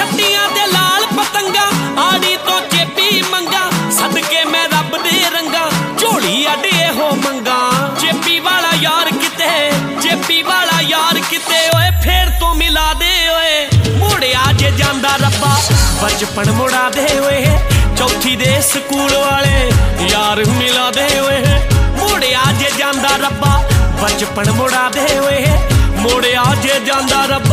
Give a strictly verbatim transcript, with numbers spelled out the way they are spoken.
ਅੱਡੀਆਂ ਦੇ ਲਾਲ ਪਤੰਗਾ ਆੜੀ ਤੋਂ ਚੇਪੀ ਮੰਗਾ ਸਦਕੇ ਮੈਂ ਰੱਬ ਦੇ ਰੰਗਾ ਝੋਲੀ ਅੱਡ ਇਹੋ ਮੰਗਾ ਚੇਪੀ ਵਾਲਾ ਯਾਰ ਕਿਤੇ ਚੇਪੀ ਵਾਲਾ ਯਾਰ ਕਿਤੇ ਓਏ ਫੇਰ ਤੋਂ ਮਿਲਾ ਦੇ ਓਏ ਮੁੜਿਆ ਜੇ ਜਾਂਦਾ ਰੱਬਾ ਬਚਪਨ ਮੁੜਾ ਦੇ ਓਏ ਚੌਥੀ ਦੇ ਸਕੂਲ ਵਾਲੇ ਯਾਰ ਮਿਲਾ ਦੇ ਓਏ ਮੁੜਿਆ ਜੇ ਜਾਂਦਾ ਰੱਬਾ ਬਚਪਨ ਮੁੜਾ ਦੇ ਓਏ ਮੁੜਿਆ ਜੇ ਜਾਂਦਾ ਰੱਬਾ